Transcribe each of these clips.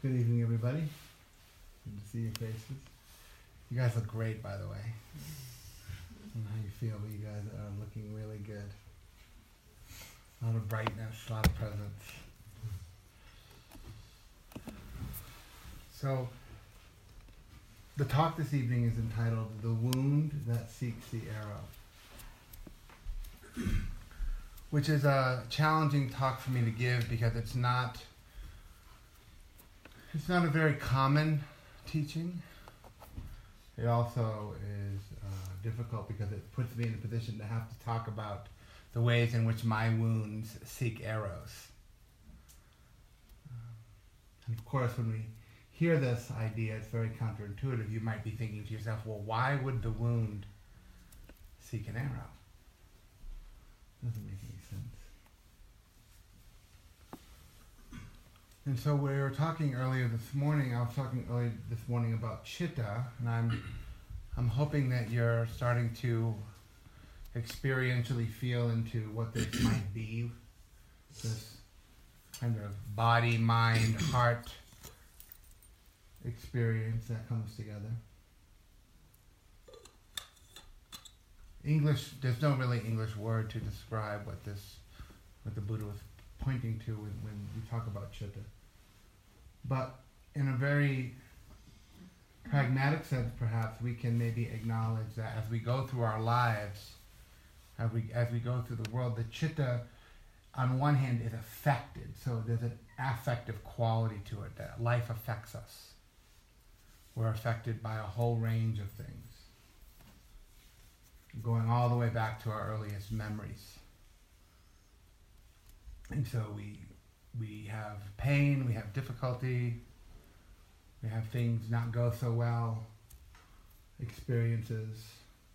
Good evening, everybody. Good to see your faces. You guys look great, by the way. I don't know how you feel, but you guys are looking really good. A lot of brightness, a lot of presence. So, the talk this evening is entitled "The Wound That Seeks the Arrow," which is a challenging talk for me to give because it's not a very common teaching. It also is difficult because it puts me in a position to have to talk about the ways in which my wounds seek arrows. And of course, when we hear this idea, it's very counterintuitive. You might be thinking to yourself, well, why would the wound seek an arrow? Doesn't make any sense. And so we were talking earlier this morning. I was talking earlier this morning about chitta, and I'm hoping that you're starting to experientially feel into what this might be. This kind of body, mind, heart experience that comes together. There's no really English word to describe what the Buddha was pointing to when we talk about chitta. But in a very pragmatic sense, perhaps, we can maybe acknowledge that as we go through our lives, as we go through the world, the chitta, on one hand, is affected. So there's an affective quality to it, that life affects us. We're affected by a whole range of things, going all the way back to our earliest memories. And so we have pain, we have difficulty, we have things not go so well, experiences,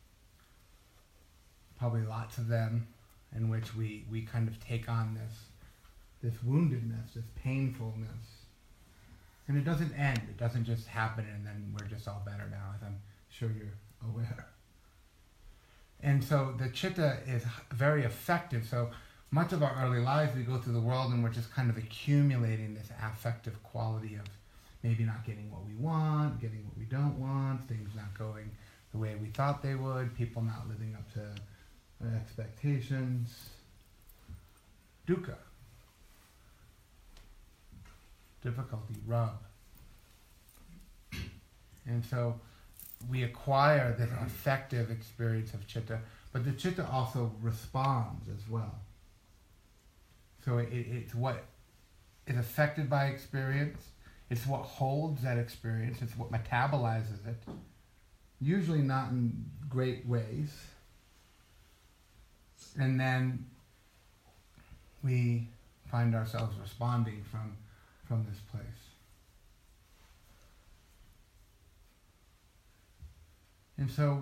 probably lots of them, in which we kind of take on this woundedness, this painfulness. And it doesn't end. It doesn't just happen and then we're just all better now, as I'm sure you're aware. And so the chitta is very effective. So much of our early lives, we go through the world and we're just kind of accumulating this affective quality of maybe not getting what we want, getting what we don't want, things not going the way we thought they would, people not living up to our expectations. Dukkha. Difficulty, rub. And so we acquire this affective experience of chitta, but the chitta also responds as well. So it's what is affected by experience. It's what holds that experience. It's what metabolizes it. Usually not in great ways. And then we find ourselves responding from this place. And so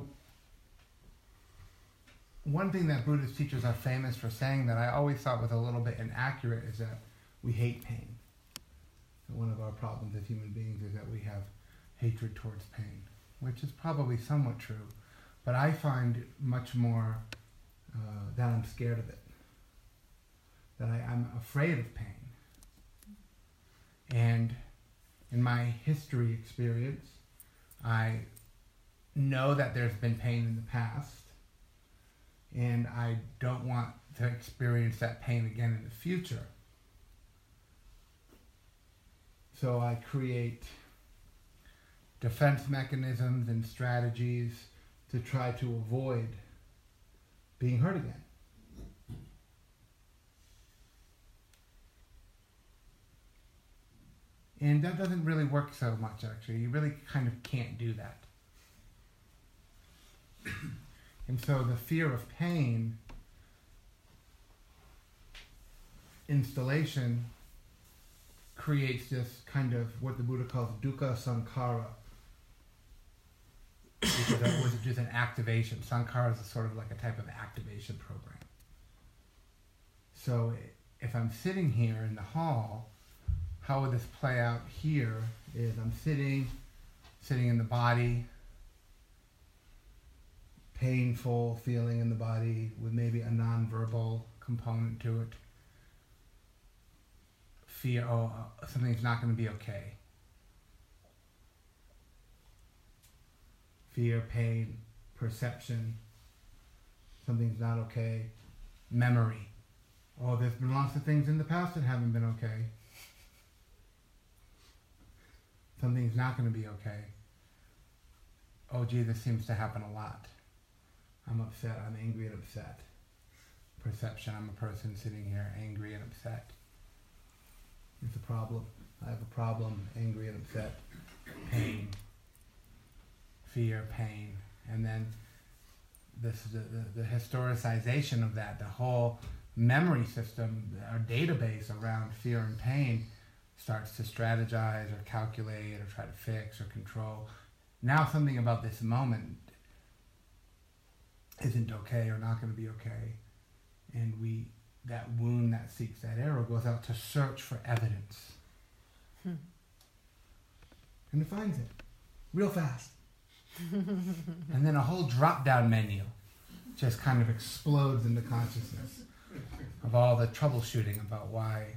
one thing that Buddhist teachers are famous for saying that I always thought was a little bit inaccurate is that we hate pain. And one of our problems as human beings is that we have hatred towards pain, which is probably somewhat true, but I find much more that I'm scared of it, that I'm afraid of pain. And in my history experience, I know that there's been pain in the past, and I don't want to experience that pain again in the future. So I create defense mechanisms and strategies to try to avoid being hurt again. And that doesn't really work so much, actually. You really kind of can't do that. And so the fear of pain installation creates this kind of what the Buddha calls dukkha sankhara, which is just an activation. Sankhara is sort of like a type of activation program. So if I'm sitting here in the hall, how would this play out here is I'm sitting in the body, painful feeling in the body with maybe a nonverbal component to it. Fear, something's not going to be okay. fear, pain, perception, something's not okay, memory. Oh, there's been lots of things in the past that haven't been okay. Something's not going to be okay. Oh, gee, this seems to happen a lot. I'm upset, I'm angry and upset. Perception, I'm a person sitting here angry and upset. It's a problem. I have a problem, angry and upset. Pain. Fear, pain. And then this the historicization of that, the whole memory system, our database around fear and pain starts to strategize or calculate or try to fix or control. Now something about this moment isn't okay or not going to be okay. And that wound that seeks that arrow goes out to search for evidence. And it finds it real fast. And then a whole drop-down menu just kind of explodes into consciousness of all the troubleshooting about why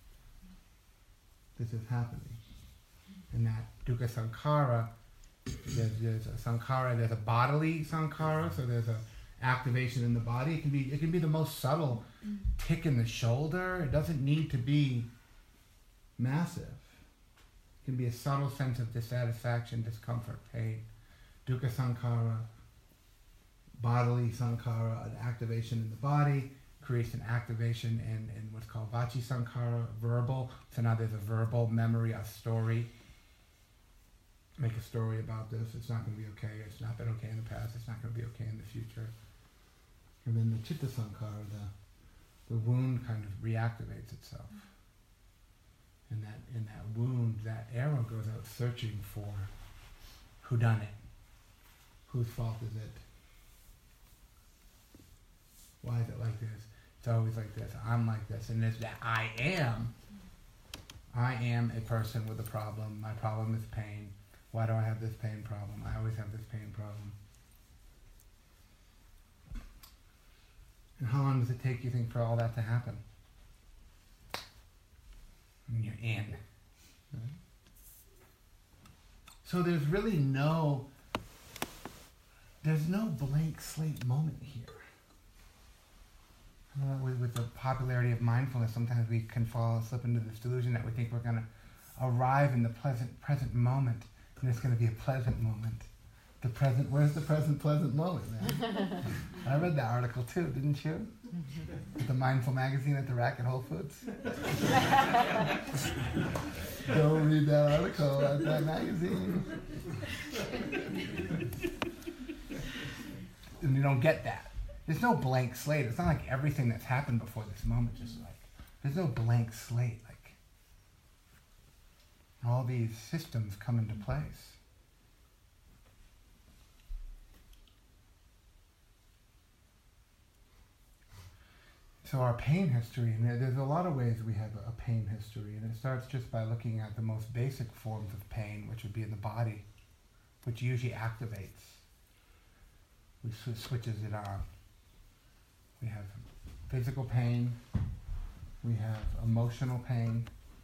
this is happening. And that dukkha sankhara, there's a sankhara, there's a bodily sankhara, so there's a activation in the body. It can be the most subtle tick in the shoulder. It doesn't need to be massive. It can be a subtle sense of dissatisfaction, discomfort, pain. Dukkha sankhara, bodily sankhara, an activation in the body, creates an activation in what's called vachi sankhara, verbal. So now there's a verbal memory, a story. Make a story about this. It's not going to be okay. It's not been okay in the past. It's not going to be okay in the future. And then the chitta sankhara, the wound kind of reactivates itself. And that in that wound, that arrow goes out searching for who done it. Whose fault is it? Why is it like this? It's always like this. I'm like this. And there's that I am a person with a problem. My problem is pain. Why do I have this pain problem? I always have this pain problem. And how long does it take, you think, for all that to happen? And you're in. Right? So there's really no blank slate moment here. With the popularity of mindfulness, sometimes we can slip into this delusion that we think we're going to arrive in the present moment, and it's going to be a pleasant moment. Where's the pleasant moment, man? I read that article too, didn't you? At the Mindful magazine at the rack at Whole Foods. Go read that article at that magazine. And you don't get that. There's no blank slate. It's not like everything that's happened before this moment just like, there's no blank slate. Like, all these systems come into place. So our pain history, and there's a lot of ways we have a pain history, and it starts just by looking at the most basic forms of pain, which would be in the body, which usually activates, which switches it on. We have physical pain, we have emotional pain,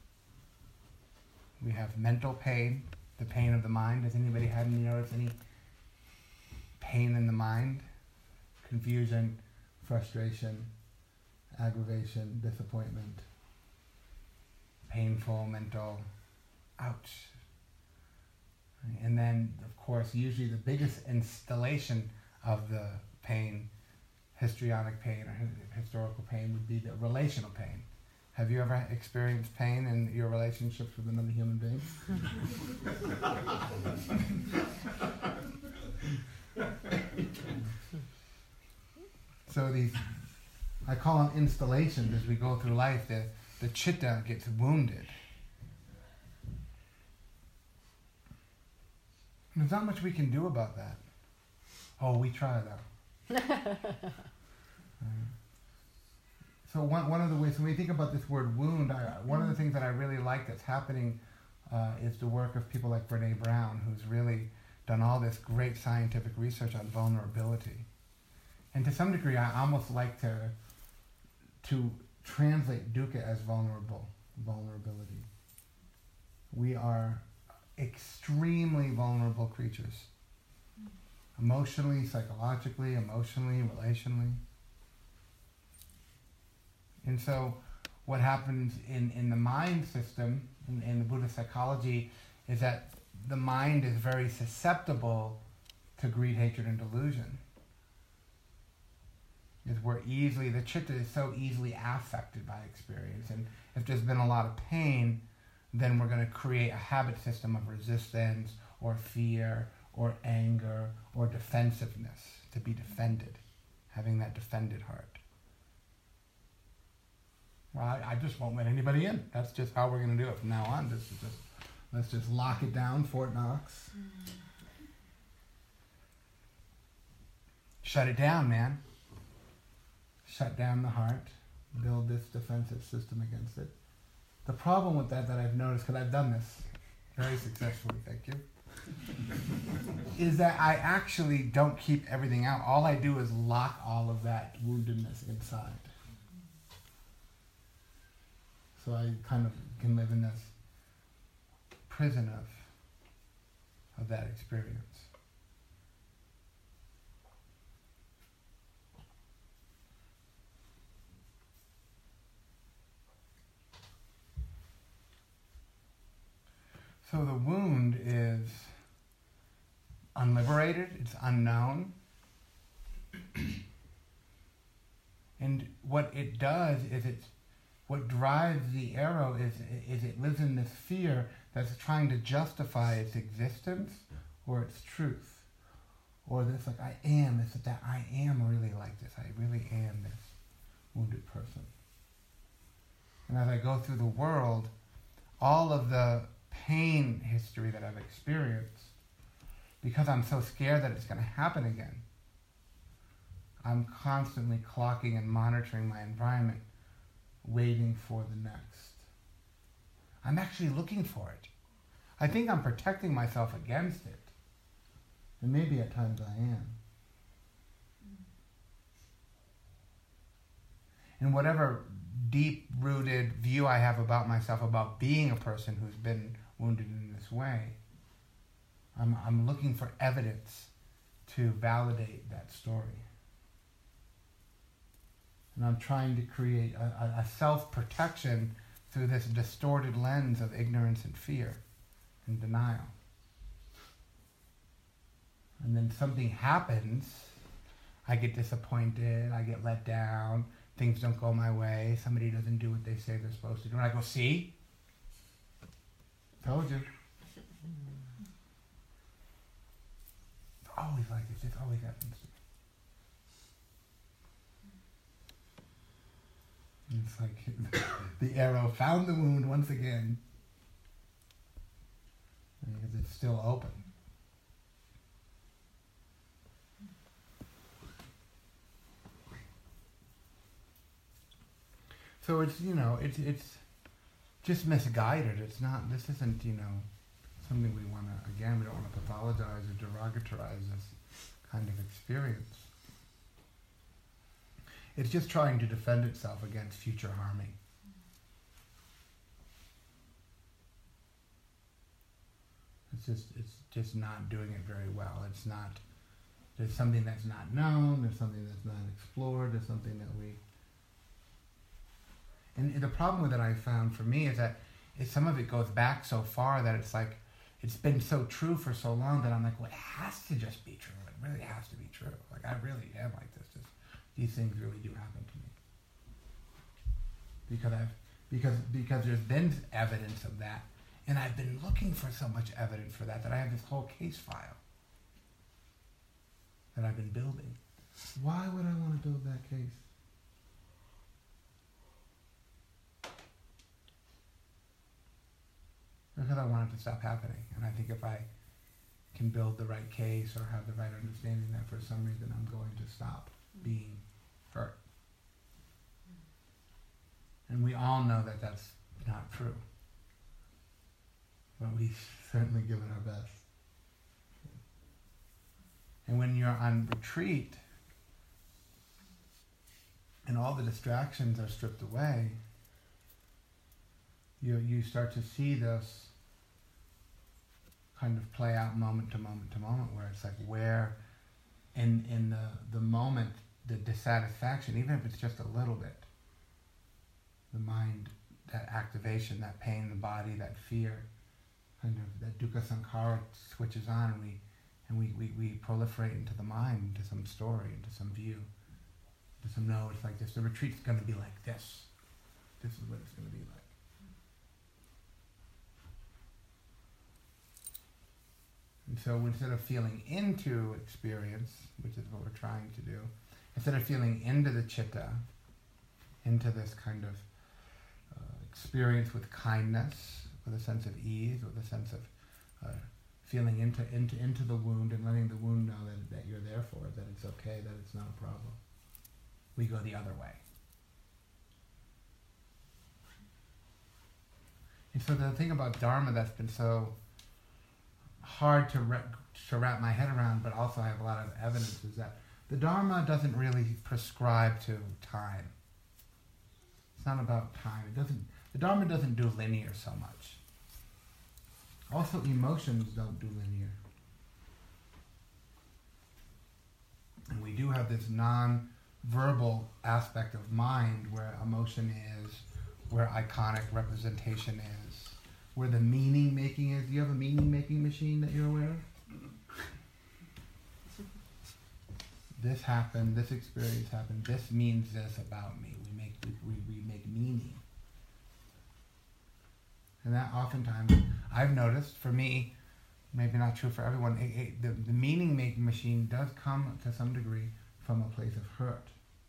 we have mental pain, the pain of the mind. Does anybody have any pain in the mind? Confusion, frustration, aggravation, disappointment, painful, mental, ouch. And then, of course, usually the biggest installation of the pain, histrionic pain or historical pain, would be the relational pain. Have you ever experienced pain in your relationships with another human being? So these, I call them installations as we go through life. The chitta gets wounded. And there's not much we can do about that. Oh, we try though. So one of the ways, when we think about this word wound, one of the things that I really like that's happening is the work of people like Brene Brown, who's really done all this great scientific research on vulnerability. And to some degree, I almost like to translate dukkha as vulnerability. We are extremely vulnerable creatures. emotionally, psychologically, relationally. And so what happens in the mind system, in the Buddhist psychology, is that the mind is very susceptible to greed, hatred, and delusion. The chitta is so easily affected by experience. And if there's been a lot of pain, then we're going to create a habit system of resistance or fear or anger or defensiveness, to be defended, having that defended heart. Well, I just won't let anybody in. That's just how we're going to do it from now on. Let's just lock it down, Fort Knox. Shut it down, man. Shut down the heart. Build this defensive system against it. The problem with that I've noticed, because I've done this very successfully, thank you, is that I actually don't keep everything out. All I do is lock all of that woundedness inside. So I kind of can live in this prison of that experience. So the wound is unliberated, it's unknown. And what it does is what drives the arrow is it lives in this fear that's trying to justify its existence or its truth. Or this like I am really like this. I really am this wounded person. And as I go through the world, all of the pain history that I've experienced, because I'm so scared that it's going to happen again, I'm constantly clocking and monitoring my environment, waiting for the next. I'm actually looking for it. I think I'm protecting myself against it. And maybe at times I am. And whatever deep-rooted view I have about myself, about being a person who's been wounded in this way, I'm looking for evidence to validate that story. And I'm trying to create a self-protection through this distorted lens of ignorance and fear and denial. And then something happens, I get disappointed, I get let down, things don't go my way, somebody doesn't do what they say they're supposed to do. And I go, see? Told you. It's always like this, it always happens to me. And it's like the arrow found the wound once again, because it's still open. So it's just misguided. This isn't, something we want to, again, we don't want to pathologize or derogatorize this kind of experience. It's just trying to defend itself against future harming. It's just not doing it very well. There's something that's not known, there's something that's not explored, there's something that and the problem with it I found for me is that some of it goes back so far that it's like, it's been so true for so long that I'm like, well, it has to just be true. It really has to be true. Like, I really am like this. These things really do happen to me. Because there's been evidence of that, and I've been looking for so much evidence for that I have this whole case file that I've been building. Why would I want to build that case? Because I want it to stop happening. And I think if I can build the right case or have the right understanding that for some reason I'm going to stop being hurt. And we all know that that's not true. But we've certainly given our best. And when you're on retreat and all the distractions are stripped away, you start to see this kind of play out moment to moment to moment, where it's like, where in the moment, the dissatisfaction, even if it's just a little bit, the mind, that activation, that pain in the body, that fear, kind of that dukkha sankhara switches on, and we proliferate into the mind, into some story, into some view, into some no, it's like this. The retreat's going to be like this. This is what it's going to be like. And so instead of feeling into experience, which is what we're trying to do, instead of feeling into the chitta, into this kind of experience with kindness, with a sense of ease, with a sense of feeling into the wound and letting the wound know that you're there for it, that it's okay, that it's not a problem, we go the other way. And so the thing about Dharma that's been so hard to wrap my head around, but also I have a lot of evidence, is that the Dharma doesn't really prescribe to time. It's not about time. The Dharma doesn't do linear so much. Also, emotions don't do linear. And we do have this non-verbal aspect of mind where emotion is, where iconic representation is, where the meaning making is. Do you have a meaning making machine that you're aware of? This happened, this experience happened, this means this about me. We make meaning. And that oftentimes, I've noticed, for me, maybe not true for everyone, the meaning making machine does come to some degree from a place of hurt.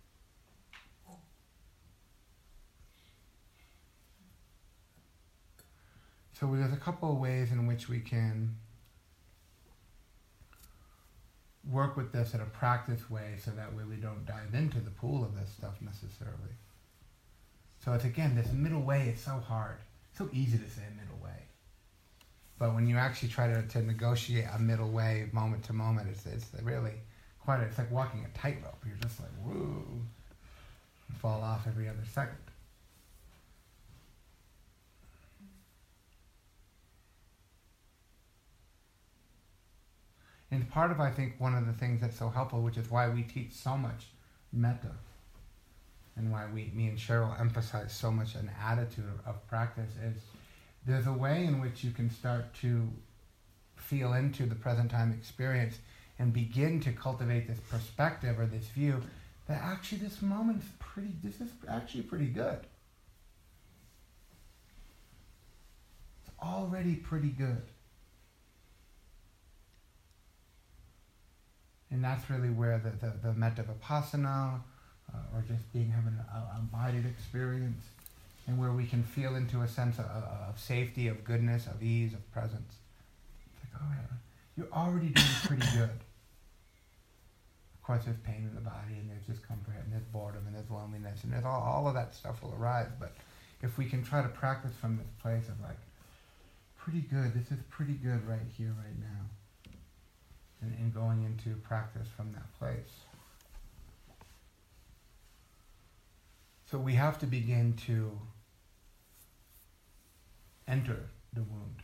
So there's a couple of ways in which we can work with this in a practice way, so that way we don't dive into the pool of this stuff necessarily. So it's, again, this middle way is so hard. It's so easy to say middle way. But when you actually try to negotiate a middle way moment to moment, it's really quite it's like walking a tightrope. You're just like, woo, you fall off every other second. And part of, I think, one of the things that's so helpful, which is why we teach so much metta, and why me and Cheryl emphasize so much an attitude of practice, is there's a way in which you can start to feel into the present time experience and begin to cultivate this perspective or this view that actually this is actually pretty good. It's already pretty good. And that's really where the metta vipassana, or just having an embodied experience, and where we can feel into a sense of safety, of goodness, of ease, of presence. It's like, oh yeah, you're already doing pretty good. Of course, there's pain in the body, and there's discomfort, and there's boredom, and there's loneliness, and there's all of that stuff will arise. But if we can try to practice from this place of like, pretty good, this is pretty good right here, right now. And going into practice from that place. So we have to begin to enter the wound.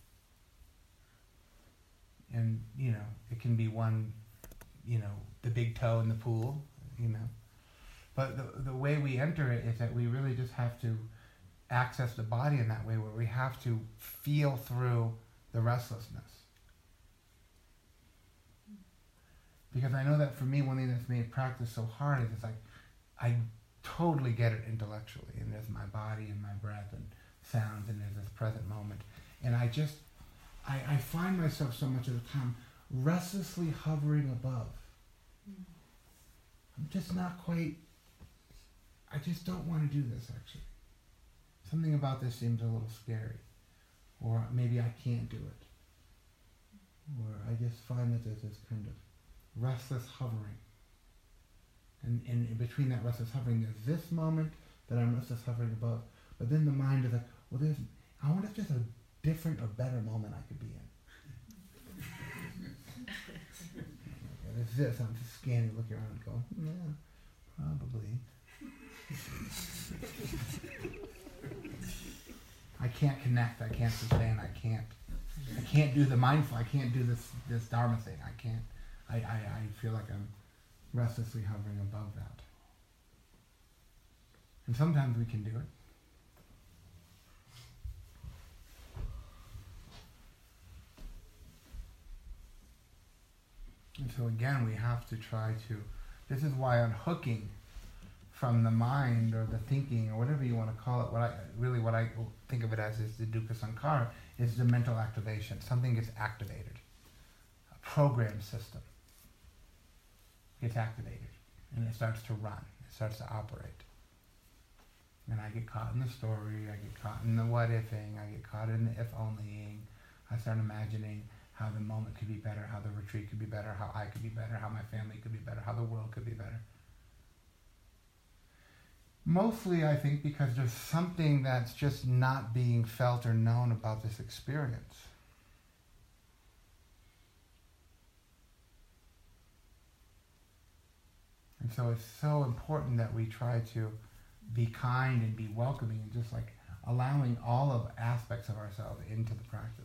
And, it can be one, the big toe in the pool, But the way we enter it is that we really just have to access the body in that way, where we have to feel through the restlessness. Because I know that for me, one thing that's made practice so hard is it's like, I totally get it intellectually, and there's my body and my breath and sounds, and there's this present moment. And I find myself so much of the time restlessly hovering above. I'm just not quite, I just don't want to do this actually. Something about this seems a little scary. Or maybe I can't do it. Or I just find that there's this kind of restless hovering. And in between that restless hovering, there's this moment that I'm restless hovering above. But then the mind is like, well, I wonder if there's a different or better moment I could be in. There's this, I'm just scanning, looking around and going, yeah, probably. I can't connect, I can't sustain, I can't do the mindful, I can't do this Dharma thing, I can't. I feel like I'm restlessly hovering above that. And sometimes we can do it. And so again, we have to try to, this is why unhooking from the mind or the thinking or whatever you want to call it, what I think of it as is the dukkha sankhara, is the mental activation. Something gets activated. A program system gets activated and it starts to run. It starts to operate. And I get caught in the story, I get caught in the what-ifing, I get caught in the if-onlying. I start imagining how the moment could be better, how the retreat could be better, how I could be better, how my family could be better, how the world could be better. Mostly, I think, because there's something that's just not being felt or known about this experience. And so it's so important that we try to be kind and be welcoming and just like allowing all of aspects of ourselves into the practice.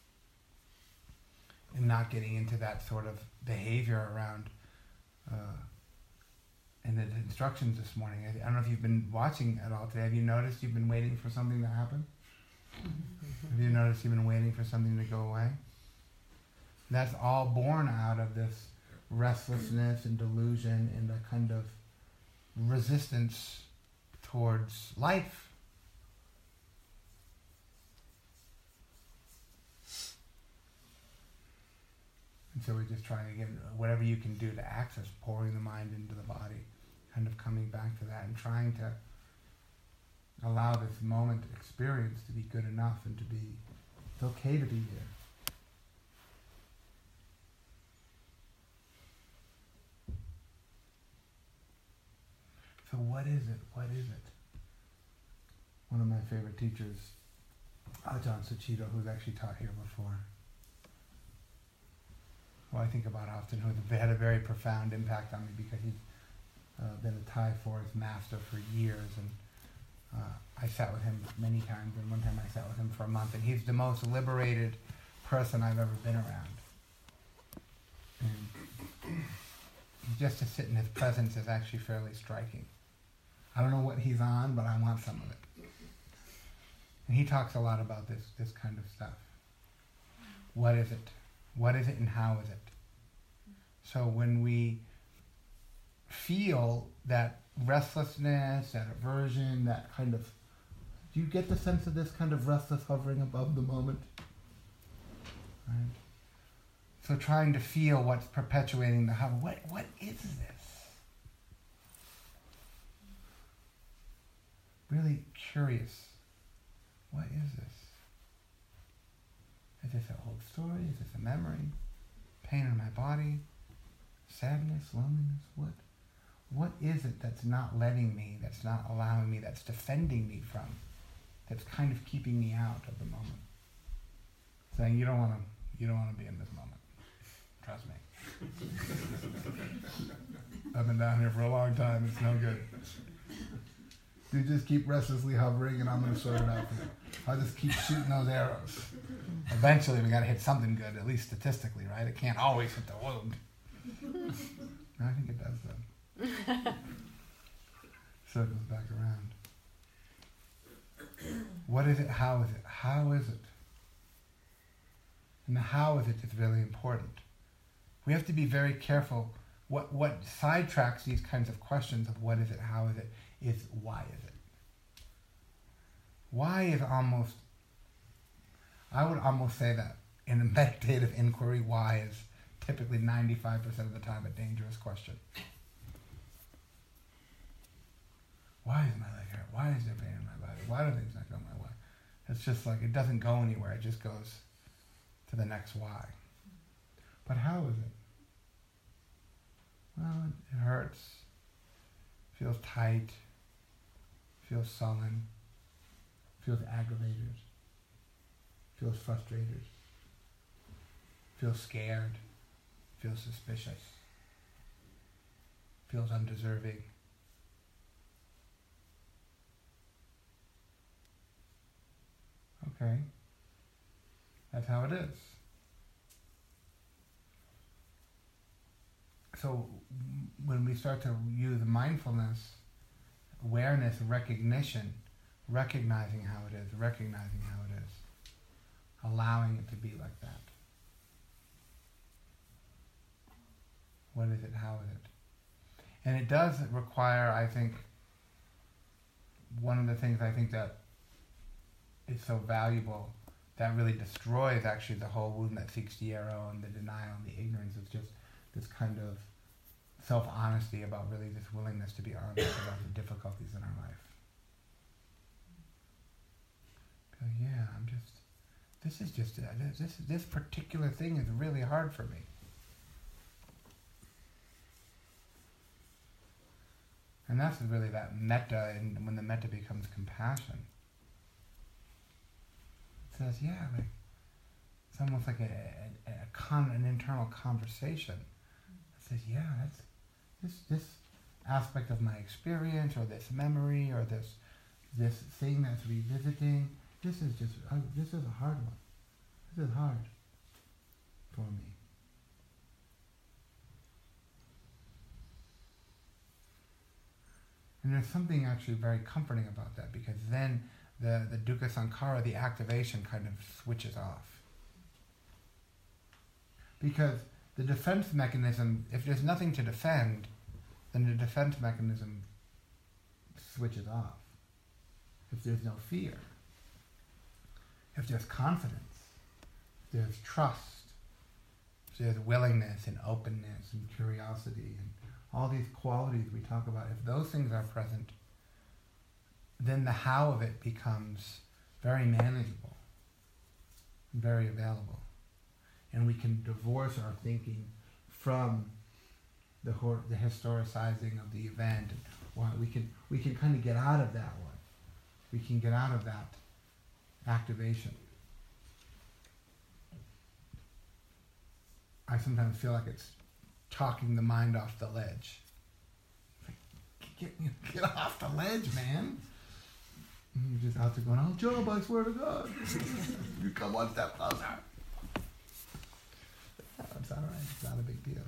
And not getting into that sort of behavior around and the instructions this morning. I don't know if you've been watching at all today. Have you noticed you've been waiting for something to happen? Have you noticed you've been waiting for something to go away? That's all born out of this restlessness and delusion and a kind of resistance towards life. And so we're just trying to get whatever you can do to access, pouring the mind into the body, kind of coming back to that and trying to allow this moment experience to be good enough and to be, it's okay to be here. So what is it? What is it? One of my favorite teachers, Ajahn Suchito, who's actually taught here before, who I think about often, who had a very profound impact on me because he's been a Thai forest master for years, and I sat with him many times, and one time I sat with him for a month, and he's the most liberated person I've ever been around. And just to sit in his presence is actually fairly striking. I don't know what he's on, but I want some of it. And he talks a lot about this kind of stuff. What is it? What is it and how is it? So when we feel that restlessness, that aversion, that kind of, do you get the sense of this kind of restless hovering above the moment? Right? So trying to feel what's perpetuating the hover. What is this? Really curious. What is this? Is this an old story? Is this a memory? Pain in my body? Sadness? Loneliness? What is it that's not letting me, that's not allowing me, that's defending me from, that's kind of keeping me out of the moment? Saying you don't want to be in this moment. Trust me. I've been down here for a long time. It's no good. You just keep restlessly hovering and I'm going to sort it out for you. I'll just keep shooting those arrows. Eventually we got to hit something good, at least statistically, right? It can't always hit the wound. I think it does, though. Circles back around. What is it? How is it? How is it? And the how is it is really important. We have to be very careful. What sidetracks these kinds of questions of what is it, how is it, is why is it? Why is almost, I would almost say that in a meditative inquiry, why is typically 95% of the time a dangerous question. Why is my leg hurt? Why is there pain in my body? Why do things not go my way? It's just like, it doesn't go anywhere. It just goes to the next why. But how is it? Well, it hurts, feels tight, feels sullen, feels aggravated, feels frustrated, feels scared, feels suspicious, feels undeserving. Okay, that's how it is. so when we start to use mindfulness, awareness, recognition, recognizing how it is, allowing it to be like that. What is it? How is it? And it does require, I think, one of the things I think that is so valuable, that really destroys actually the whole wound that seeks the arrow and the denial and the ignorance, is just this kind of self-honesty about really this willingness to be honest about the difficulties in our life. Go, yeah, this particular thing is really hard for me. And that's really that metta, and when the metta becomes compassion. It says, yeah, like it's almost like an internal conversation. It says, yeah, that's this aspect of my experience, or this memory, or this thing that's revisiting. This is a hard one. This is hard for me. And there's something actually very comforting about that, because then the dukkha sankhara, the activation, kind of switches off. Because the defense mechanism, if there's nothing to defend, then the defense mechanism switches off. If there's no fear, if there's confidence, there's trust, if there's willingness and openness and curiosity and all these qualities we talk about, if those things are present, then the how of it becomes very manageable, very available. And we can divorce our thinking from the historicizing of the event. And we can kind of get out of that one. We can get out of that activation. I sometimes feel like it's talking the mind off the ledge. Get off the ledge, man. And you're just out there going, I'll jump, I swear to God. You come one step closer. It's all right. It's not a big deal.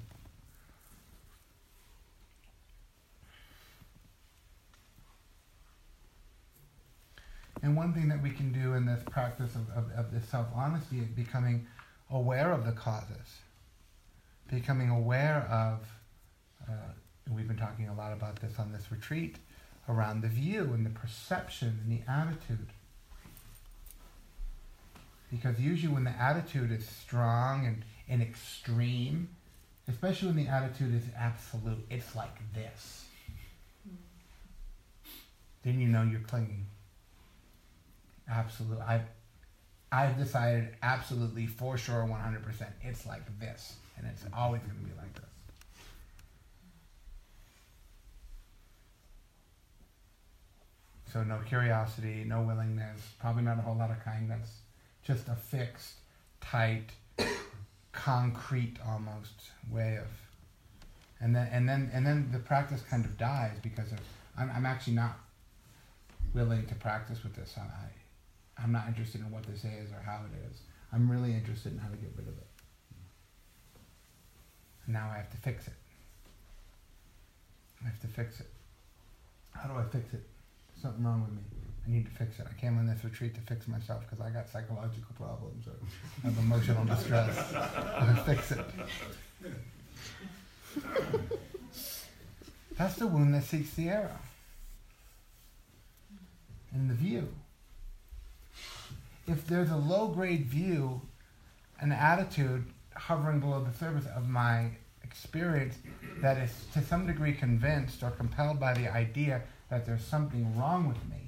And one thing that we can do in this practice of this self-honesty is becoming aware of the causes. Becoming aware of, we've been talking a lot about this on this retreat, around the view and the perception and the attitude. Because usually when the attitude is strong and extreme, especially when the attitude is absolute, it's like this, then you know you're clinging. Absolute. I've decided absolutely, for sure, 100%, it's like this. And it's always going to be like this. So no curiosity, no willingness, probably not a whole lot of kindness. Just a fixed, tight, concrete almost way of, and then the practice kind of dies, because I'm actually not willing to practice with this. I'm not interested in what this is or how it is. I'm really interested in how to get rid of it. And now I have to fix it. I have to fix it. How do I fix it? There's something wrong with me. I need to fix it. I came on this retreat to fix myself because I got psychological problems or I have emotional distress. I fix it. That's the wound that seeks the arrow. And the view. If there's a low-grade view, an attitude hovering below the surface of my experience that is to some degree convinced or compelled by the idea that there's something wrong with me,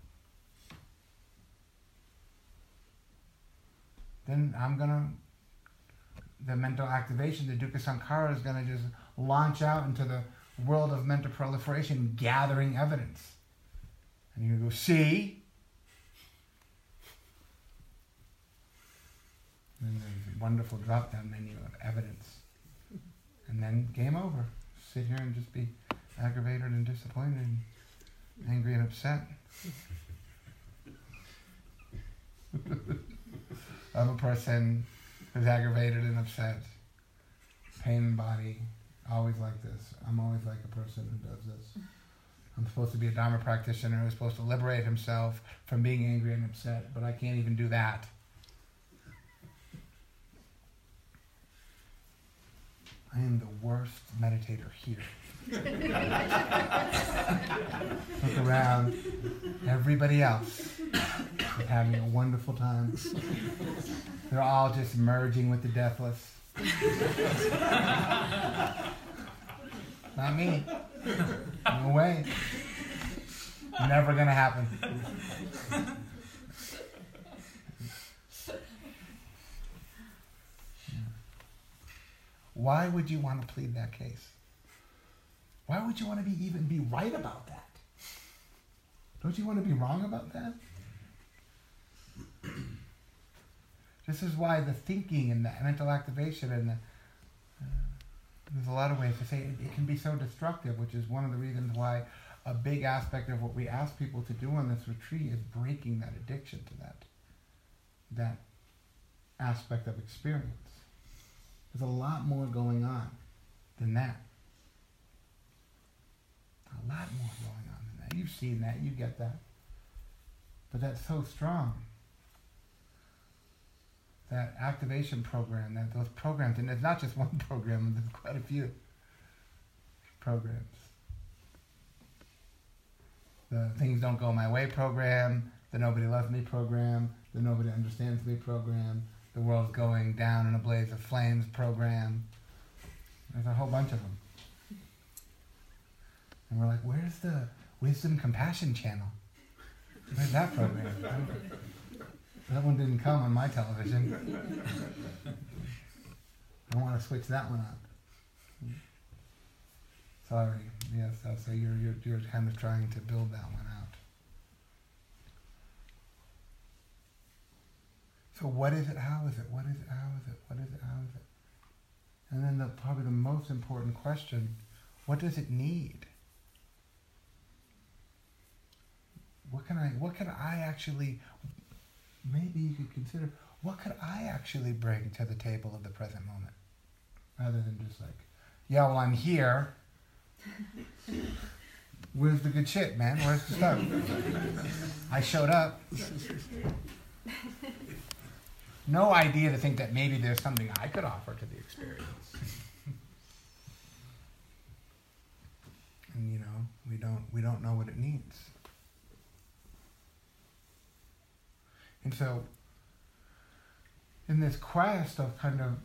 then the mental activation, the dukkha sankhara, is going to just launch out into the world of mental proliferation, gathering evidence. And you go, see? And there's a wonderful drop-down menu of evidence. And then game over. Sit here and just be aggravated and disappointed and angry and upset. I'm a person who's aggravated and upset. Pain in body, always like this. I'm always like a person who does this. I'm supposed to be a Dharma practitioner who's supposed to liberate himself from being angry and upset, but I can't even do that. I am the worst meditator here. Look around. Everybody else is having a wonderful time. They're all just merging with the deathless. Not me. No way. Never gonna happen. Why would you want to plead that case? Why would you want to even be right about that? Don't you want to be wrong about that? This is why the thinking and the mental activation and there's a lot of ways to say it can be so destructive, which is one of the reasons why a big aspect of what we ask people to do on this retreat is breaking that addiction to that aspect of experience. There's a lot more going on than that. A lot more going on than that. You've seen that, you get that. But that's so strong. That activation program, those programs, and it's not just one program, there's quite a few programs. The things don't go my way program, the nobody loves me program, the nobody understands me program, the world's going down in a blaze of flames program. There's a whole bunch of them. And we're like, where's the Wisdom Compassion channel? Where's that program? That one didn't come on my television. I want to switch that one up. Sorry. Yes, so you're kind of trying to build that one out. So what is it? How is it? What is it? How is it? What is it? How is it? And then probably the most important question, what does it need? What can I actually, maybe you could consider, what could I actually bring to the table of the present moment? Rather than just like, yeah, well, I'm here. Where's the good shit, man? Where's the stuff? I showed up. No idea to think that maybe there's something I could offer to the experience. And we don't know what it needs. And so, in this quest of kind of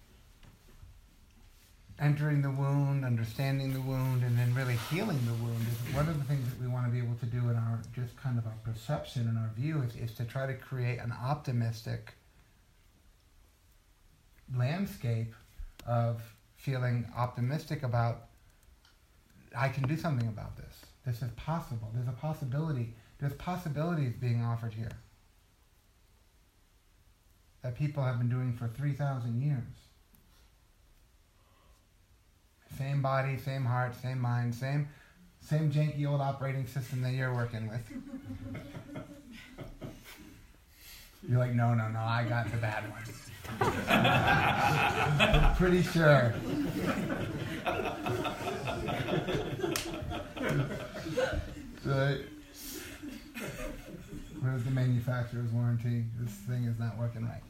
entering the wound, understanding the wound, and then really healing the wound, is one of the things that we want to be able to do in our, just kind of our perception and our view is to try to create an optimistic landscape of feeling optimistic about, I can do something about this. This is possible. There's a possibility. There's possibilities being offered here that people have been doing for 3,000 years. Same body, same heart, same mind, same janky old operating system that you're working with. You're like, no, I got the bad one. I'm pretty sure. Right. Where's the manufacturer's warranty? This thing is not working right.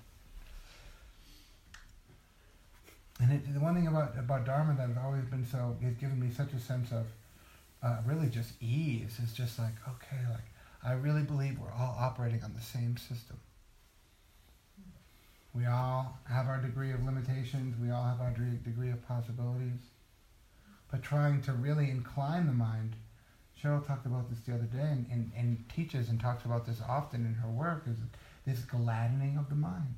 And the one thing about Dharma that has always been so, it's given me such a sense of really just ease. It's just like, okay, like I really believe we're all operating on the same system. We all have our degree of limitations. We all have our degree of possibilities. But trying to really incline the mind, Cheryl talked about this the other day and teaches and talks about this often in her work, is this gladdening of the mind.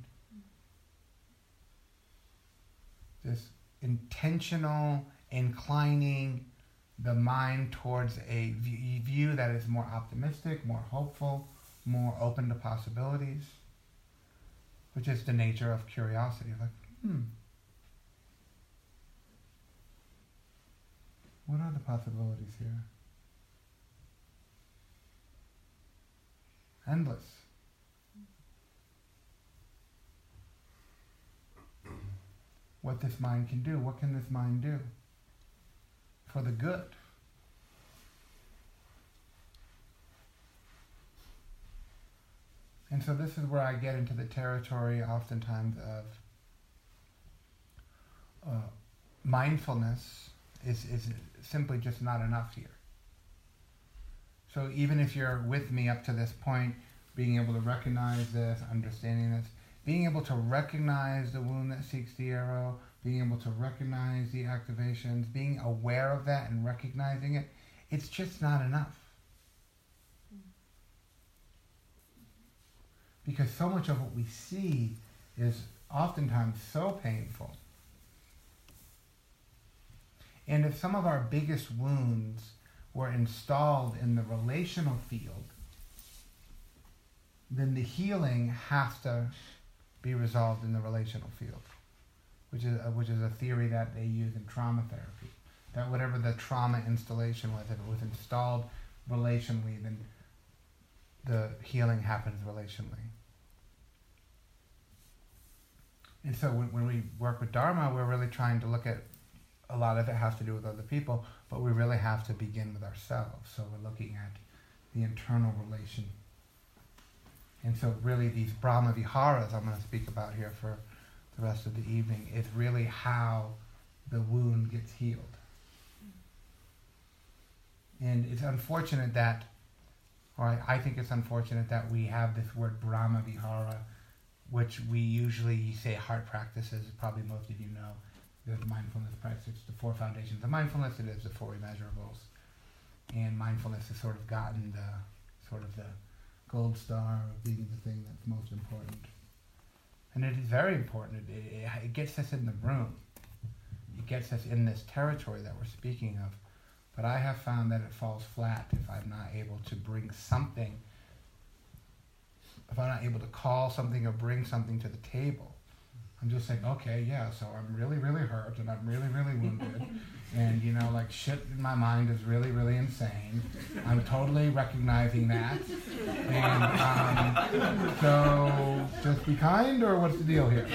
This intentional inclining the mind towards a view that is more optimistic, more hopeful, more open to possibilities, which is the nature of curiosity. Like, what are the possibilities here? Endless. What this mind can do. What can this mind do? for the good. And so this is where I get into the territory oftentimes of mindfulness is simply just not enough here. So even if you're with me up to this point, being able to recognize this, understanding this, being able to recognize the wound that seeks the arrow, being able to recognize the activations, being aware of that and recognizing it, it's just not enough. Because so much of what we see is oftentimes so painful. And if some of our biggest wounds were installed in the relational field, then the healing has to be resolved in the relational field, which is a theory that they use in trauma therapy. That whatever the trauma installation was, if it was installed relationally, then the healing happens relationally. And so when we work with Dharma, we're really trying to look at, a lot of it has to do with other people, but we really have to begin with ourselves. So we're looking at the internal relation. And so really these Brahma Viharas I'm going to speak about here for the rest of the evening is really how the wound gets healed. And it's unfortunate that, or I think it's unfortunate that we have this word Brahma Vihara, which we usually say heart practices, probably most of you know. There's the mindfulness practice, the 4 foundations of mindfulness, it is the 4 immeasurables. And mindfulness has sort of gotten the gold star of being the thing that's most important. And it is very important. It gets us in the room. It gets us in this territory that we're speaking of. But I have found that it falls flat if I'm not able to bring something, if I'm not able to call something or bring something to the table. I'm just saying, okay, yeah, so I'm really, really hurt and I'm really, really wounded. And, like shit in my mind is really, really insane. I'm totally recognizing that. And so just be kind, or what's the deal here?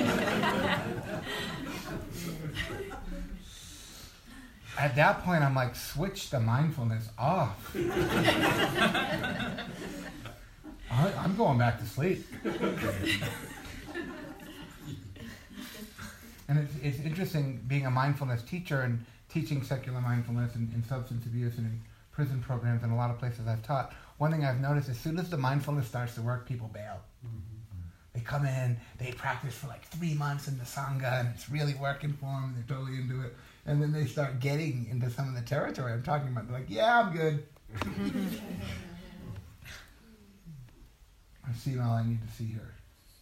At that point, I'm like, switch the mindfulness off. I'm going back to sleep. And it's interesting being a mindfulness teacher and teaching secular mindfulness in substance abuse and in prison programs and a lot of places I've taught. One thing I've noticed, as soon as the mindfulness starts to work, people bail. Mm-hmm. They come in, they practice for like 3 months in the Sangha, and it's really working for them, and they're totally into it. And then they start getting into some of the territory I'm talking about. They're like, yeah, I'm good. I've seen all I need to see here.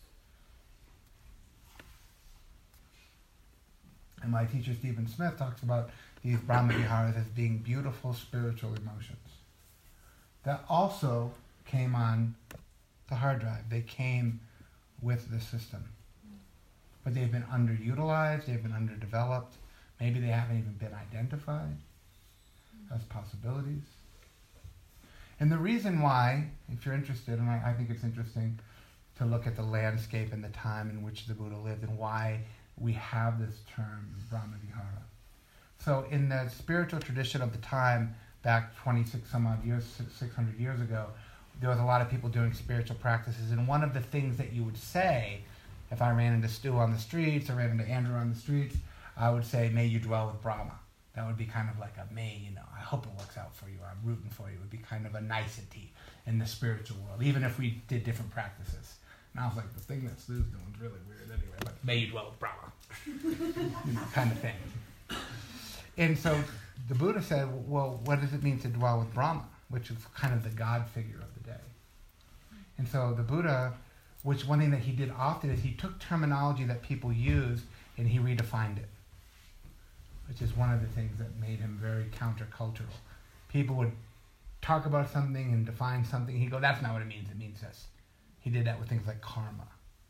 And my teacher, Stephen Smith, talks about these Brahma Viharas as being beautiful spiritual emotions that also came on the hard drive. They came with the system. But they've been underutilized, they've been underdeveloped, maybe they haven't even been identified as possibilities. And the reason why, if you're interested, and I think it's interesting to look at the landscape and the time in which the Buddha lived and why we have this term, Brahma Vihara. So in the spiritual tradition of the time, back 600 years ago, there was a lot of people doing spiritual practices. And one of the things that you would say, if I ran into Stu on the streets or ran into Andrew on the streets, I would say, may you dwell with Brahma. That would be kind of like a may, I hope it works out for you, or I'm rooting for you. It would be kind of a nicety in the spiritual world, even if we did different practices. And I was like, the thing that Stu's doing is really weird anyway, but may you dwell with Brahma, kind of thing. And so the Buddha said, well, what does it mean to dwell with Brahma, which is kind of the God figure of the day. And so the Buddha, which one thing that he did often is he took terminology that people use and he redefined it, which is one of the things that made him very countercultural. People would talk about something and define something. He'd go, that's not what it means this. He did that with things like karma.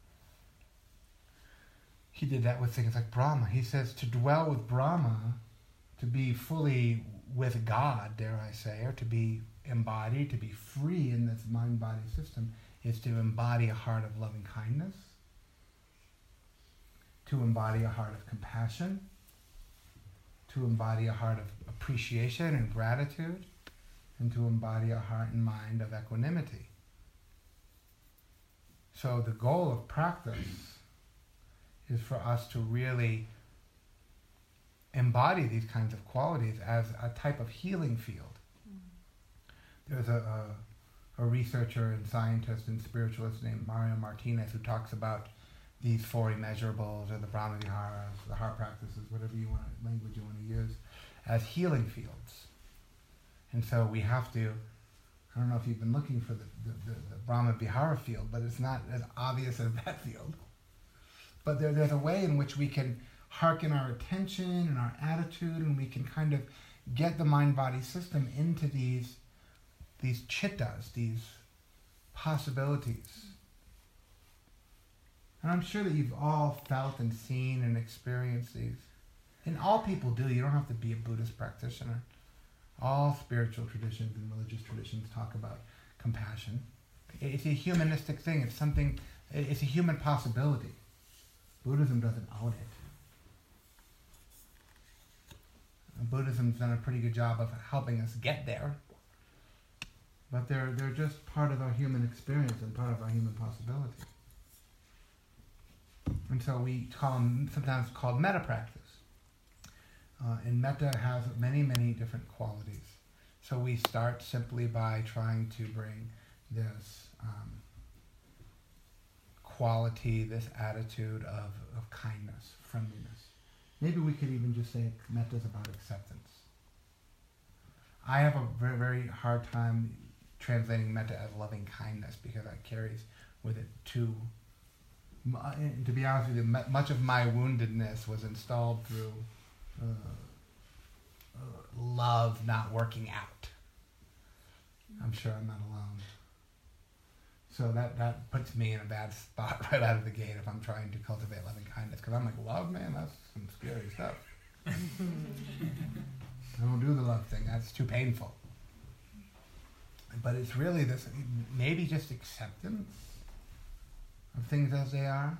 He did that with things like Brahma. He says to dwell with Brahma, to be fully with God, dare I say, or to be embodied, to be free in this mind-body system, is to embody a heart of loving kindness, to embody a heart of compassion, to embody a heart of appreciation and gratitude, and to embody a heart and mind of equanimity. So the goal of practice is for us to really embody these kinds of qualities as a type of healing field. There's a researcher and scientist and spiritualist named Mario Martinez who talks about these four immeasurables, or the Brahmaviharas, the heart practices, whatever language you want to use, as healing fields. And so we have to, I don't know if you've been looking for the Brahmavihara field, but it's not as obvious as that field. But there's a way in which we can hearken our attention and our attitude, and we can kind of get the mind-body system into these chittas, these possibilities. And I'm sure that you've all felt and seen and experienced these. And all people do. You don't have to be a Buddhist practitioner. All spiritual traditions and religious traditions talk about compassion. It's a humanistic thing. It's a human possibility. Buddhism doesn't own it. Buddhism's done a pretty good job of helping us get there. But they're just part of our human experience and part of our human possibility. And so we call them, sometimes called metta practice. And metta has many, many different qualities. So we start simply by trying to bring this quality, this attitude of kindness, friendliness. Maybe we could even just say metta is about acceptance. I have a very, very hard time translating metta as loving kindness, because that carries with it to be honest with you, much of my woundedness was installed through love not working out. I'm sure I'm not alone. So that puts me in a bad spot right out of the gate if I'm trying to cultivate loving kindness, because I'm like, love, man, that's some scary stuff. I don't do the love thing. That's too painful. But it's really this, maybe just acceptance of things as they are.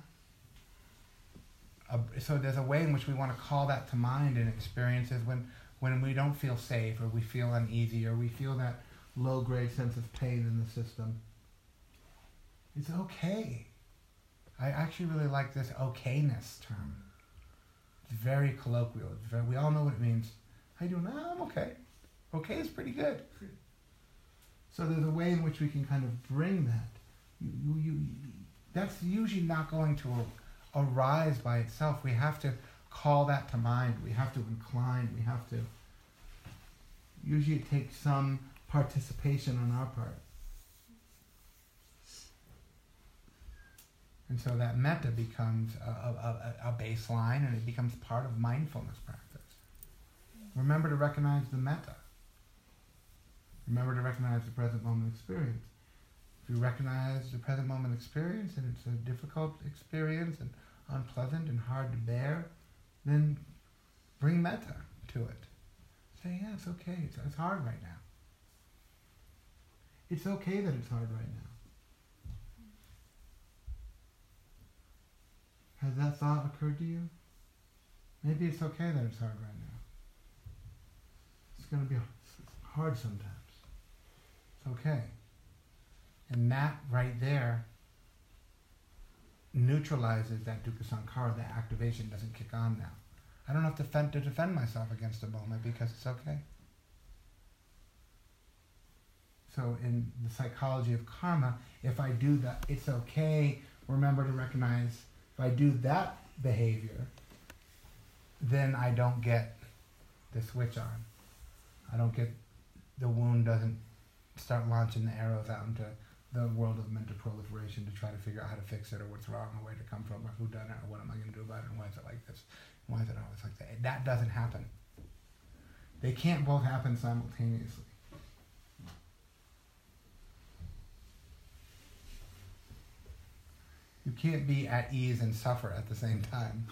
So there's a way in which we want to call that to mind in experiences when we don't feel safe, or we feel uneasy, or we feel that low-grade sense of pain in the system. It's okay. I actually really like this okayness term. It's very colloquial. We all know what it means. How you doing? No, I'm okay. Okay is pretty good. So there's a way in which we can kind of bring that. That's usually not going to arise by itself. We have to call that to mind. We have to incline. We have to. Usually it takes some participation on our part. And so that metta becomes a baseline, and it becomes part of mindfulness practice. Remember to recognize the metta. Remember to recognize the present moment experience. If you recognize the present moment experience, and it's a difficult experience and unpleasant and hard to bear, then bring metta to it. Say, yeah, it's okay. It's hard right now. It's okay that it's hard right now. Has that thought occurred to you? Maybe it's okay that it's hard right now. It's going to be hard sometimes. It's okay. And that right there neutralizes that dukkha sankhara. That activation doesn't kick on now. I don't have to defend myself against a moment, because it's okay. So in the psychology of karma, if I do that, it's okay. Remember to recognize, if I do that behavior, then I don't get the switch on. I don't get, the wound doesn't start launching the arrows out into the world of mental proliferation to try to figure out how to fix it, or what's wrong, or where to come from, or who done it, or what am I going to do about it, and why is it like this, why is it always like that. That doesn't happen. They can't both happen simultaneously. You can't be at ease and suffer at the same time.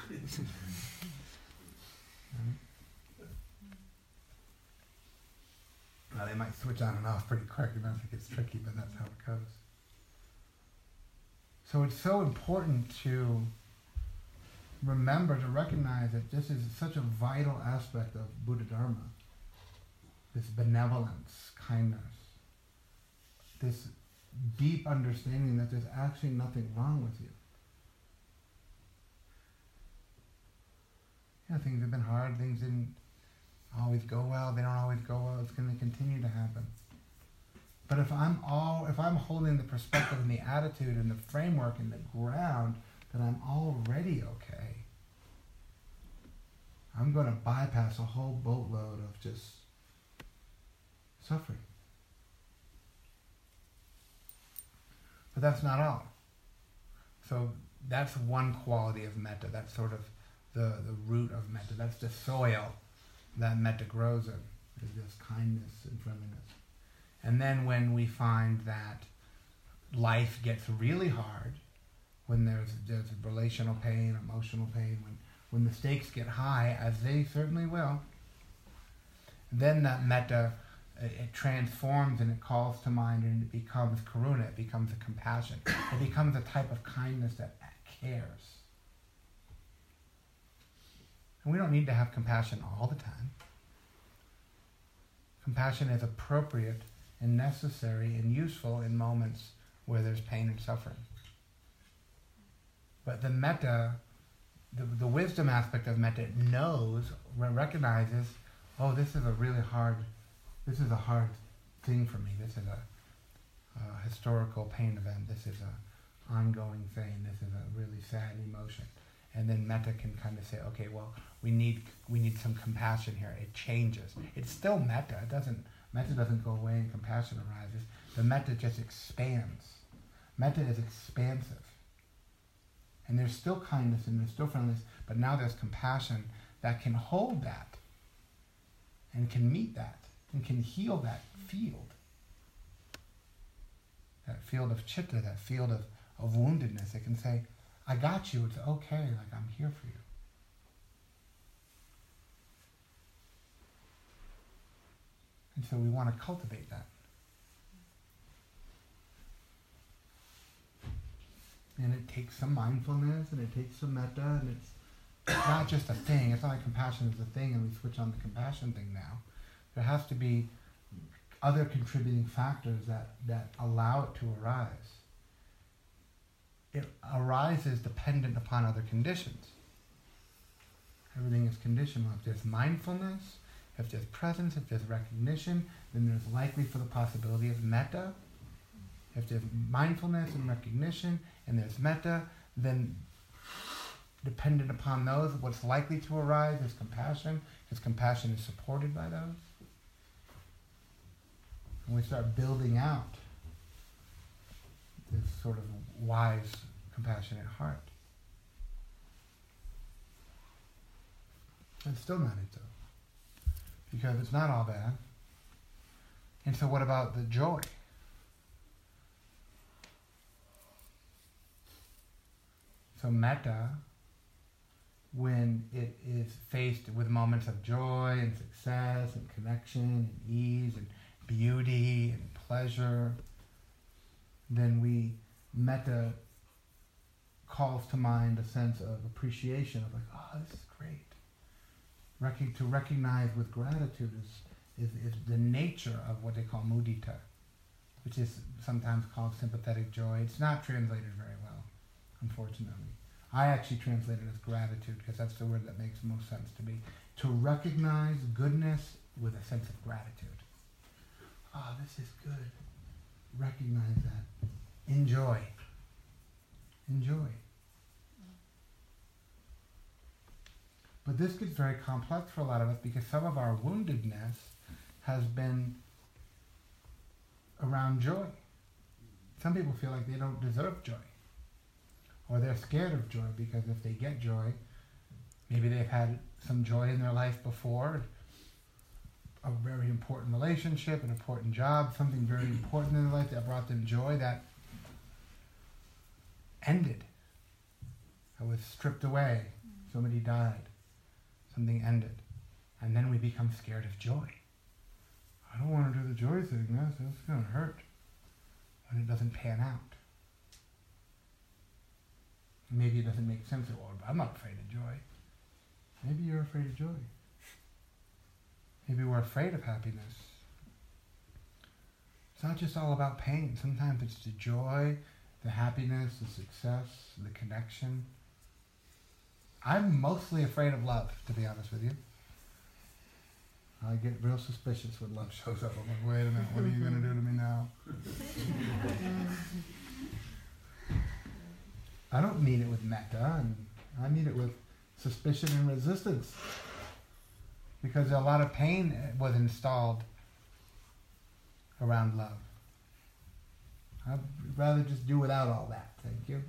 Well, they might switch on and off pretty quick, and I think it's tricky, but that's how it goes. So it's so important to remember to recognize that this is such a vital aspect of Buddha Dharma. This benevolence, kindness, this deep understanding that there's actually nothing wrong with you. Yeah, things have been hard, things didn't always go well, they don't always go well, it's going to continue to happen. But if I'm holding the perspective and the attitude and the framework and the ground that I'm already okay, I'm going to bypass a whole boatload of just suffering. But that's not all. So that's one quality of metta. That's sort of the root of metta. That's the soil that metta grows in, is this kindness and friendliness. And then when we find that life gets really hard, when there's relational pain, emotional pain, when the stakes get high, as they certainly will, then that metta, it transforms and it calls to mind and it becomes karuna, it becomes a compassion. It becomes a type of kindness that cares. And we don't need to have compassion all the time. Compassion is appropriate and necessary and useful in moments where there's pain and suffering. But the metta, the wisdom aspect of metta knows, recognizes, oh, this is a hard thing for me. This is a historical pain event. This is an ongoing thing. This is a really sad emotion. And then metta can kind of say, okay, well, we need some compassion here. It changes. It's still metta. Metta doesn't go away and compassion arises. The metta just expands. Metta is expansive. And there's still kindness and there's still friendliness, but now there's compassion that can hold that and can meet that and can heal that field. That field of chitta, that field of woundedness. It can say, I got you, it's okay, like I'm here for you. And so we want to cultivate that. And it takes some mindfulness, and it takes some metta, and it's not just a thing. It's not like compassion is a thing and we switch on the compassion thing now. There has to be other contributing factors that allow it to arise. It arises dependent upon other conditions. Everything is conditional. If there's mindfulness, if there's presence, if there's recognition, then there's likely for the possibility of metta. If there's mindfulness and recognition, and there's metta, then dependent upon those, what's likely to arise is compassion, because compassion is supported by those. And we start building out this sort of wise, compassionate heart. It's still not it though, because it's not all bad. And so what about the joy? So metta, when it is faced with moments of joy and success and connection and ease and beauty and pleasure, then metta calls to mind a sense of appreciation of like, oh, this is great. To recognize with gratitude is the nature of what they call mudita, which is sometimes called sympathetic joy. It's not translated very well, unfortunately. I actually translate it as gratitude because that's the word that makes most sense to me. To recognize goodness with a sense of gratitude. Ah, this is good. Recognize that. Enjoy. Enjoy. But this gets very complex for a lot of us because some of our woundedness has been around joy. Some people feel like they don't deserve joy. Or they're scared of joy because if they get joy, maybe they've had some joy in their life before, a very important relationship, an important job, something very important in their life that brought them joy that ended, that was stripped away, somebody died, something ended. And then we become scared of joy. I don't want to do the joy thing, that's going to hurt when it doesn't pan out. Maybe it doesn't make sense. Well, I'm not afraid of joy. Maybe you're afraid of joy. Maybe we're afraid of happiness. It's not just all about pain. Sometimes it's the joy, the happiness, the success, the connection. I'm mostly afraid of love, to be honest with you. I get real suspicious when love shows up. I'm like, wait a minute, what are you going to do to me now? I don't meet it with metta, and I meet it with suspicion and resistance. Because a lot of pain was installed around love. I'd rather just do without all that, thank you.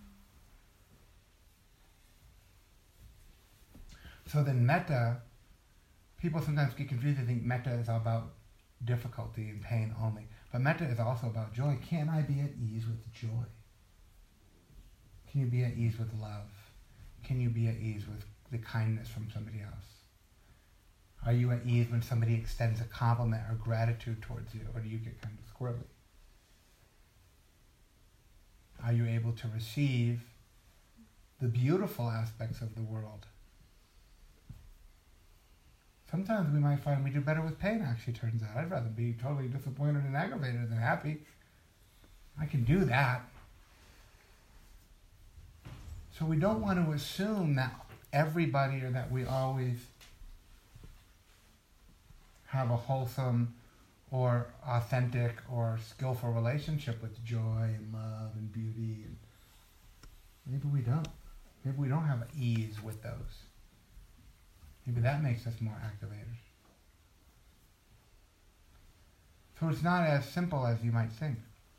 So then metta, people sometimes get confused. They think metta is all about difficulty and pain only. But metta is also about joy. Can I be at ease with joy? Can you be at ease with love? Can you be at ease with the kindness from somebody else? Are you at ease when somebody extends a compliment or gratitude towards you, or do you get kind of squirrely? Are you able to receive the beautiful aspects of the world? Sometimes we might find we do better with pain, actually, turns out. I'd rather be totally disappointed and aggravated than happy. I can do that. So we don't want to assume that everybody or that we always have a wholesome or authentic or skillful relationship with joy and love and beauty. And maybe we don't. Maybe we don't have ease with those. Maybe that makes us more activators. So it's not as simple as you might think.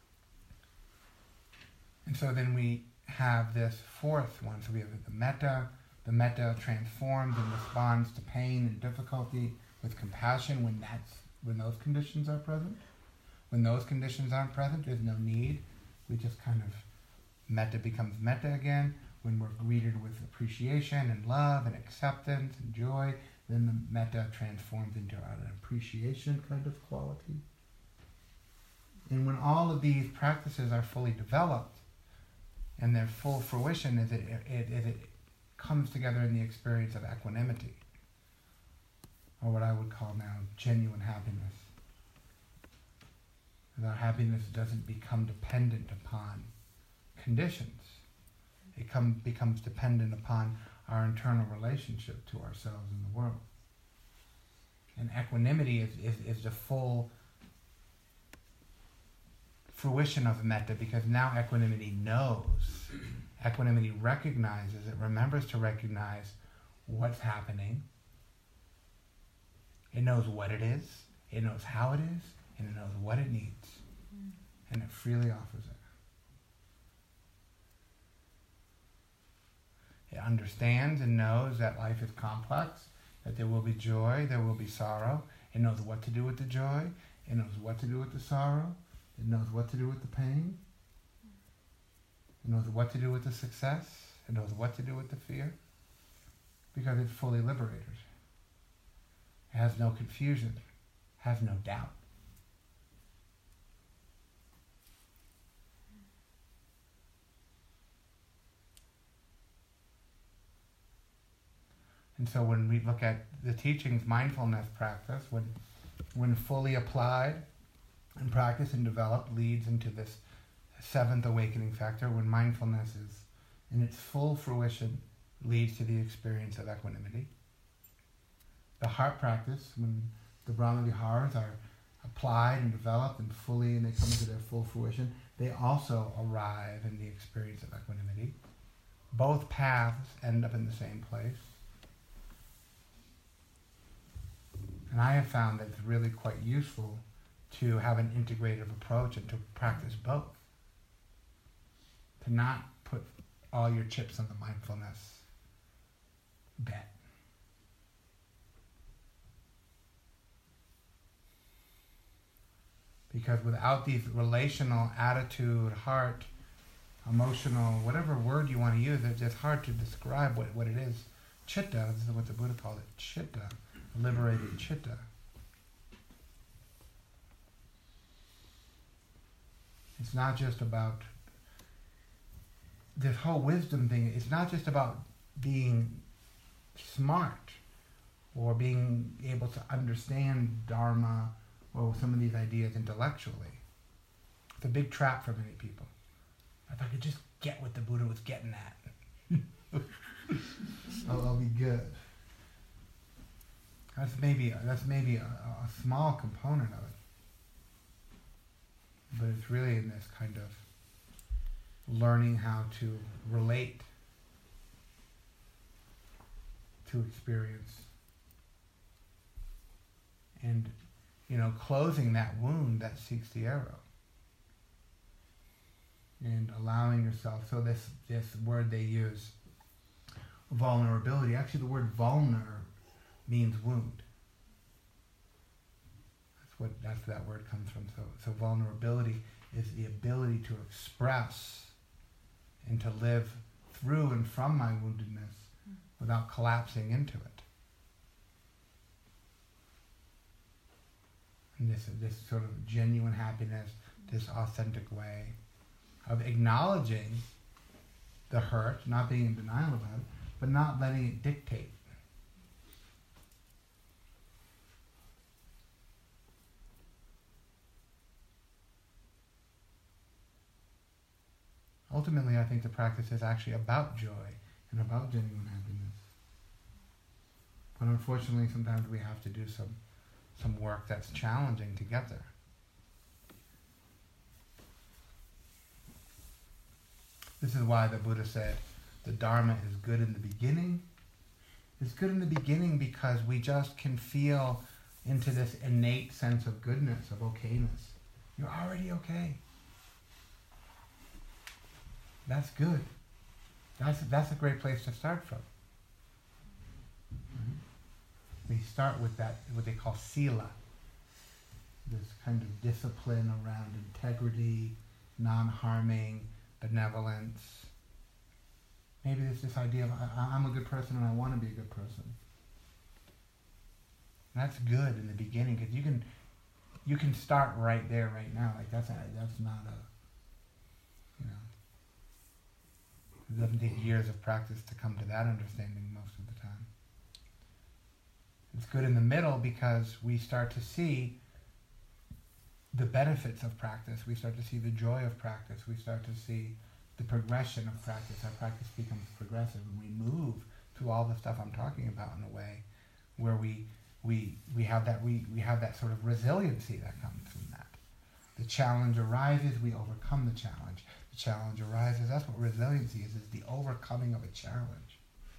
And so then we have this fourth one. So we have the metta. The metta transforms and responds to pain and difficulty with compassion when those conditions are present. When those conditions aren't present, there's no need. We just kind of, metta becomes metta again. When we're greeted with appreciation and love and acceptance and joy, then the metta transforms into an appreciation kind of quality. And when all of these practices are fully developed and their full fruition, is it comes together in the experience of equanimity, or what I would call now genuine happiness. That our happiness doesn't become dependent upon conditions. It becomes dependent upon our internal relationship to ourselves and the world. And equanimity is the full fruition of metta, because now equanimity knows. Equanimity recognizes, it remembers to recognize what's happening. It knows what it is, it knows how it is, and it knows what it needs. And it freely offers it. It understands and knows that life is complex, that there will be joy, there will be sorrow. It knows what to do with the joy. It knows what to do with the sorrow. It knows what to do with the pain. It knows what to do with the success. It knows what to do with the fear. Because it's fully liberated. It has no confusion. It has no doubt. And so when we look at the teachings, mindfulness practice, when fully applied and practiced and developed, leads into this seventh awakening factor. When mindfulness is in its full fruition, leads to the experience of equanimity. The heart practice, when the Brahma Viharas are applied and developed and they come into their full fruition, they also arrive in the experience of equanimity. Both paths end up in the same place. And I have found that it's really quite useful to have an integrative approach and to practice both. To not put all your chips on the mindfulness bet. Because without these relational, attitude, heart, emotional, whatever word you want to use, it's just hard to describe what it is. Chitta, this is what the Buddha called it, chitta. Liberated chitta. It's not just about this whole wisdom thing, it's not just about being smart or being able to understand Dharma or some of these ideas intellectually. It's a big trap for many people. If I could just get what the Buddha was getting at, I'll be good. That's maybe a small component of it, but it's really in this kind of learning how to relate to experience, and closing that wound that seeks the arrow, and allowing yourself. So this word they use, vulnerability. Actually, the word vulner means wound. That's where that word comes from. So vulnerability is the ability to express and to live through and from my woundedness without collapsing into it. And this sort of genuine happiness, this authentic way of acknowledging the hurt, not being in denial about it, but not letting it dictate. Ultimately, I think the practice is actually about joy and about genuine happiness. But unfortunately, sometimes we have to do some work that's challenging to get there. This is why the Buddha said the Dharma is good in the beginning. It's good in the beginning because we just can feel into this innate sense of goodness, of okayness. You're already okay. That's good. That's a great place to start from. We start with that, what they call sila, this kind of discipline around integrity, non-harming, benevolence. Maybe there's this idea of I'm a good person and I want to be a good person. And that's good in the beginning because you can start right there, right now. Like that's not a, it doesn't take years of practice to come to that understanding most of the time. It's good in the middle because we start to see the benefits of practice. We start to see the joy of practice. We start to see the progression of practice. Our practice becomes progressive, and we move through all the stuff I'm talking about in a way where we have that sort of resiliency that comes from that. The challenge arises, we overcome the challenge. The challenge arises. That's what resiliency is the overcoming of a challenge.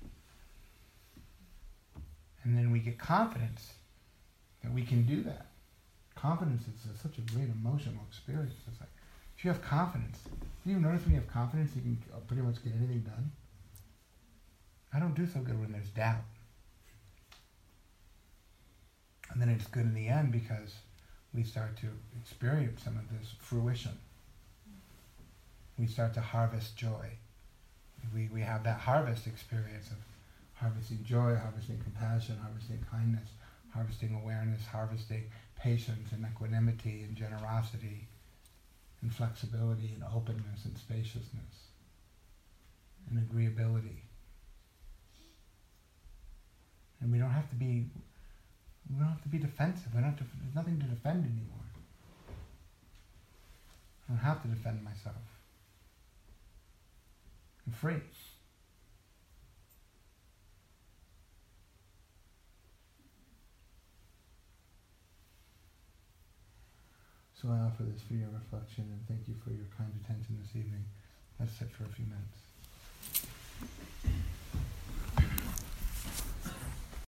And then we get confidence that we can do that. Confidence is such a great emotional experience. It's like, if you have confidence, do you notice when you have confidence you can pretty much get anything done? I don't do so good when there's doubt. And then it's good in the end because we start to experience some of this fruition. We start to harvest joy. We have that harvest experience of harvesting joy, harvesting compassion, harvesting kindness, harvesting awareness, harvesting patience and equanimity and generosity and flexibility and openness and spaciousness and agreeability. And we don't have to be defensive. There's nothing to defend anymore. I don't have to defend myself. I'm free. So I offer this for your reflection and thank you for